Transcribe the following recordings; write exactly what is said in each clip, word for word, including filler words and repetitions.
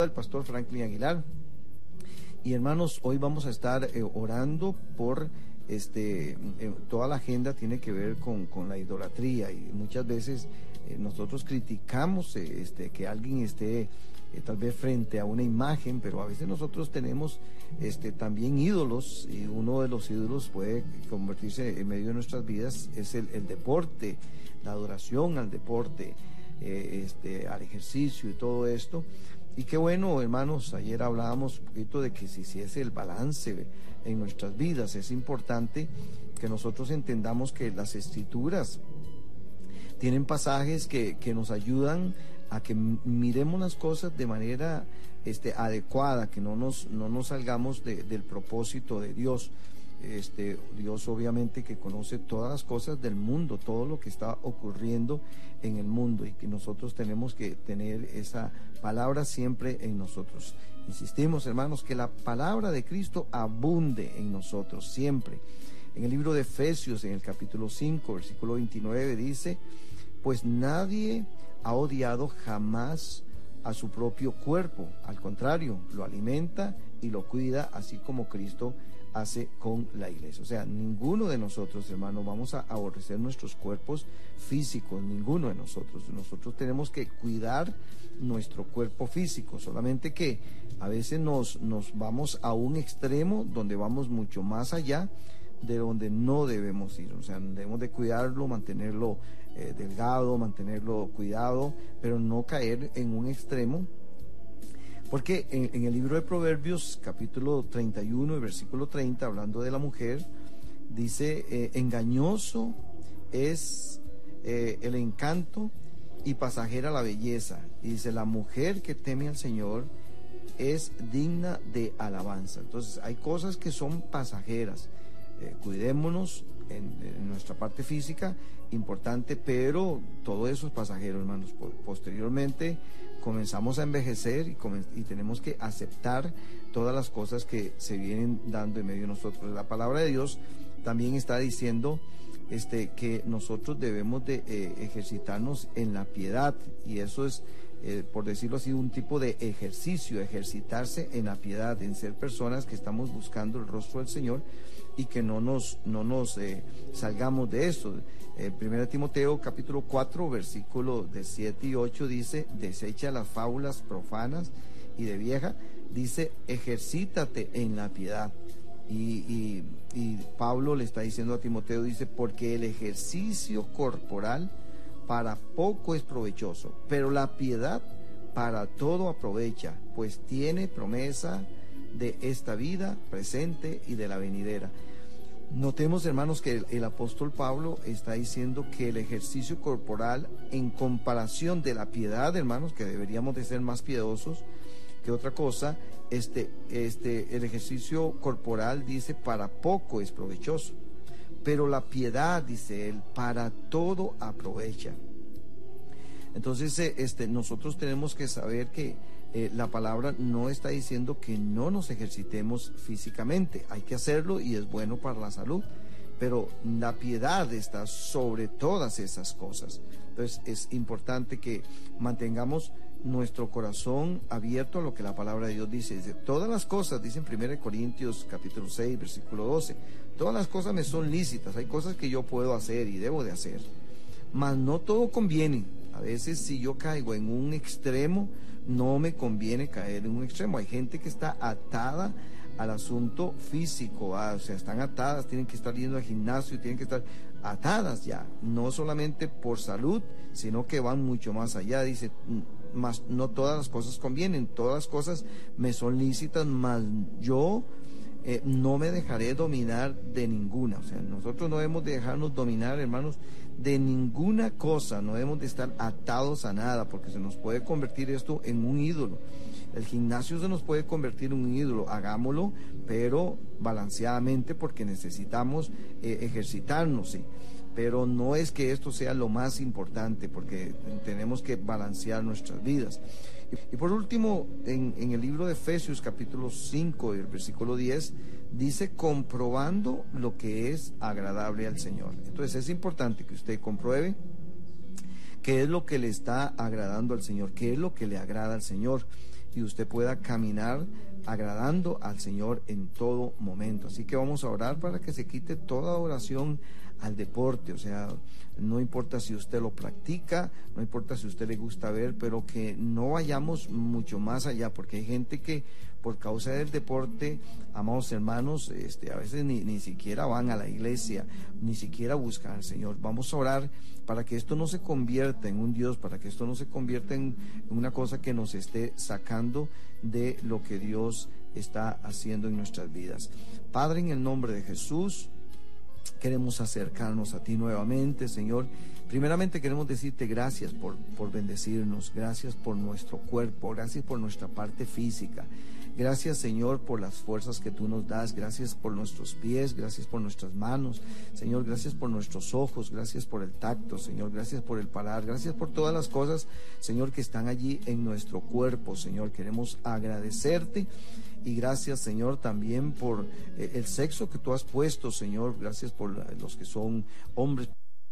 El pastor Franklin Aguilar. Y hermanos, hoy vamos a estar eh, orando por este eh, toda la agenda tiene que ver con, con la idolatría, y muchas veces eh, nosotros criticamos eh, este, que alguien esté eh, tal vez frente a una imagen, pero a veces nosotros tenemos este, también ídolos, y uno de los ídolos puede convertirse en medio de nuestras vidas, es el, el deporte, la adoración al deporte, eh, este, al ejercicio y todo esto. Y qué bueno, hermanos, ayer hablábamos un poquito de que si, si es el balance en nuestras vidas, es importante que nosotros entendamos que las escrituras tienen pasajes que, que nos ayudan a que miremos las cosas de manera este, adecuada, que no nos, no nos salgamos de, del propósito de Dios. Este, Dios obviamente que conoce todas las cosas del mundo, todo lo que está ocurriendo en el mundo, y que nosotros tenemos que tener esa palabra siempre en nosotros. Insistimos, hermanos, que la palabra de Cristo abunde en nosotros siempre. En el libro de Efesios, en el capítulo cinco, versículo veintinueve, dice: pues nadie ha odiado jamás a su propio cuerpo, al contrario, lo alimenta y lo cuida, así como Cristo hace con la iglesia. O sea, ninguno de nosotros, hermanos, vamos a aborrecer nuestros cuerpos físicos, ninguno de nosotros. Nosotros tenemos que cuidar nuestro cuerpo físico, solamente que a veces nos, nos vamos a un extremo donde vamos mucho más allá de donde no debemos ir. O sea, debemos de cuidarlo, mantenerlo eh, delgado, mantenerlo cuidado, pero no caer en un extremo. Porque en, en el libro de Proverbios, capítulo treinta y uno, y versículo treinta, hablando de la mujer, dice: eh, engañoso es eh, el encanto y pasajera la belleza. Y dice: la mujer que teme al Señor es digna de alabanza. Entonces, hay cosas que son pasajeras. Eh, cuidémonos en, en nuestra parte física, importante, pero todo eso es pasajero, hermanos. Posteriormente comenzamos a envejecer y, y tenemos que aceptar todas las cosas que se vienen dando en medio de nosotros. La palabra de Dios también está diciendo este, que nosotros debemos de eh, ejercitarnos en la piedad, y eso es, eh, por decirlo así, un tipo de ejercicio, ejercitarse en la piedad, en ser personas que estamos buscando el rostro del Señor y que no nos, no nos eh, salgamos de eso. Eh, primera Timoteo capítulo cuatro, versículo de siete y ocho dice: desecha las fábulas profanas y de vieja, dice, ejercítate en la piedad. Y, y, y Pablo le está diciendo a Timoteo, dice: porque el ejercicio corporal para poco es provechoso, pero la piedad para todo aprovecha, pues tiene promesa de esta vida presente y de la venidera. Notemos, hermanos, que el, el apóstol Pablo está diciendo que el ejercicio corporal, en comparación de la piedad, hermanos, que deberíamos de ser más piadosos que otra cosa, este, este, el ejercicio corporal, dice, para poco es provechoso, pero la piedad, dice él, para todo aprovecha. Entonces, este, nosotros tenemos que saber que eh, la palabra no está diciendo que no nos ejercitemos físicamente. Hay que hacerlo y es bueno para la salud, pero la piedad está sobre todas esas cosas. Entonces, es importante que mantengamos nuestro corazón abierto a lo que la palabra de Dios dice. Dice: todas las cosas, dice en primera Corintios capítulo seis, versículo doce, todas las cosas me son lícitas. Hay cosas que yo puedo hacer y debo de hacer, mas no todo conviene. A veces, si yo caigo en un extremo, no me conviene caer en un extremo. Hay gente que está atada al asunto físico, ¿ah? O sea, están atadas, tienen que estar yendo al gimnasio, tienen que estar atadas ya, no solamente por salud, sino que van mucho más allá. Dice: más no todas las cosas convienen, todas las cosas me son lícitas, mas yo eh, no me dejaré dominar de ninguna. O sea, nosotros no debemos de dejarnos dominar, hermanos, de ninguna cosa. No debemos de estar atados a nada, porque se nos puede convertir esto en un ídolo. El gimnasio se nos puede convertir en un ídolo. Hagámoslo, pero balanceadamente, porque necesitamos eh, ejercitarnos, ¿sí? Pero no es que esto sea lo más importante, porque tenemos que balancear nuestras vidas. Y por último, en, en el libro de Efesios capítulo cinco, el versículo diez, dice: comprobando lo que es agradable al Señor. Entonces es importante que usted compruebe qué es lo que le está agradando al Señor, qué es lo que le agrada al Señor. y usted pueda caminar agradando al Señor en todo momento. Así que vamos a orar para que se quite toda oración al deporte. O sea, no importa si usted lo practica, no importa si a usted le gusta ver, pero que no vayamos mucho más allá, porque hay gente que por causa del deporte, amados hermanos, este, a veces ni, ni siquiera van a la iglesia, ni siquiera buscan al Señor. Vamos a orar para que esto no se convierta en un Dios, para que esto no se convierta en, en una cosa que nos esté sacando de lo que Dios está haciendo en nuestras vidas. Padre, en el nombre de Jesús, queremos acercarnos a ti nuevamente, Señor. Primeramente queremos decirte gracias por, por bendecirnos, gracias por nuestro cuerpo, gracias por nuestra parte física. Gracias, Señor, por las fuerzas que tú nos das. Gracias por nuestros pies, gracias por nuestras manos, Señor, gracias por nuestros ojos, gracias por el tacto, Señor, gracias por el paladar, gracias por todas las cosas, Señor, que están allí en nuestro cuerpo, Señor. Queremos agradecerte. Y gracias, Señor, también por eh, el sexo que tú has puesto, Señor. Gracias por la, los que son hombres,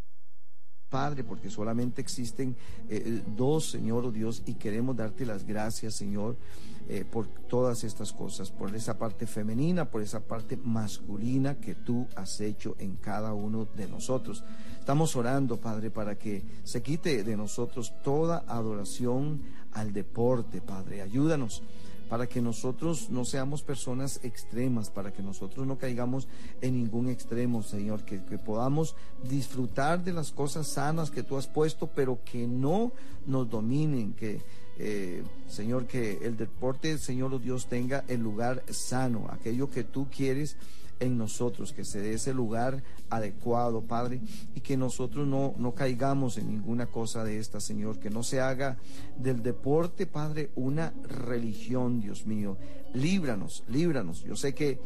Padre, porque solamente existen eh, dos, Señor, oh Dios, y queremos darte las gracias, Señor, eh, por todas estas cosas, por esa parte femenina, por esa parte masculina que tú has hecho en cada uno de nosotros. Estamos orando, Padre, para que se quite de nosotros toda adoración al deporte, Padre. Ayúdanos para que nosotros no seamos personas extremas, para que nosotros no caigamos en ningún extremo, Señor, que, que podamos disfrutar de las cosas sanas que tú has puesto, pero que no nos dominen, que, eh, Señor, que el deporte, Señor, oh Dios, tenga el lugar sano, aquello que tú quieres en nosotros, que se dé ese lugar adecuado, Padre, y que nosotros no, no caigamos en ninguna cosa de esta, Señor, que no se haga del deporte, Padre, una religión, Dios mío. Líbranos, líbranos. Yo sé que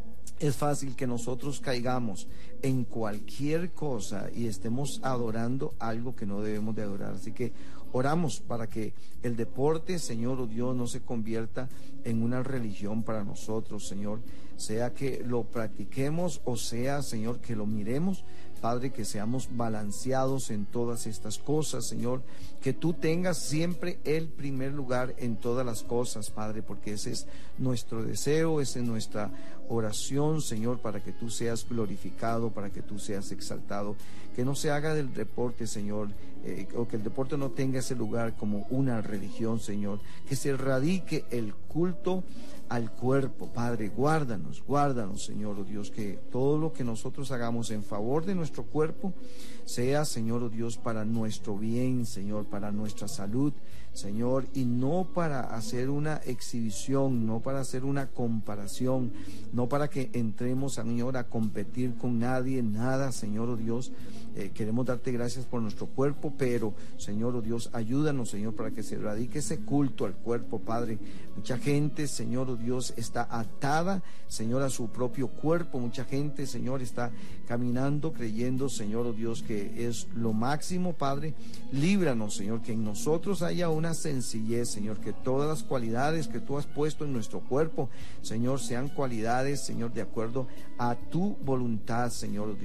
es fácil que nosotros caigamos en cualquier cosa y estemos adorando algo que no debemos de adorar. Así que oramos para que el deporte, Señor, oh Dios, no se convierta en una religión para nosotros, Señor. Sea que lo practiquemos o sea, Señor, que lo miremos, Padre, que seamos balanceados en todas estas cosas, Señor, que tú tengas siempre el primer lugar en todas las cosas, Padre, porque ese es nuestro deseo, esa es nuestra oración, Señor, para que tú seas glorificado, para que tú seas exaltado, que no se haga del deporte, Señor, eh, o que el deporte no tenga ese lugar como una religión, Señor, que se radique el culto al cuerpo, Padre. Guárdanos, guárdanos, Señor, oh Dios, que todo lo que nosotros hagamos en favor de nuestro cuerpo sea, Señor, oh Dios, para nuestro bien, Señor, para nuestra salud, Señor, y no para hacer una exhibición, no para hacer una comparación, no para que entremos, Señor, a competir con nadie, nada, Señor, oh Dios. Eh, queremos darte gracias por nuestro cuerpo, pero, Señor, oh Dios, ayúdanos, Señor, para que se radique ese culto al cuerpo, Padre. Mucha gente, Señor, oh Dios, está atada, Señor, a su propio cuerpo. Mucha gente, Señor, está caminando creyendo, Señor, oh Dios, que es lo máximo, Padre. Líbranos, Señor, que en nosotros haya una sencillez, Señor, que todas las cualidades que tú has puesto en nuestro cuerpo, Señor, sean cualidades, Señor, de acuerdo a tu voluntad, Señor, oh Dios.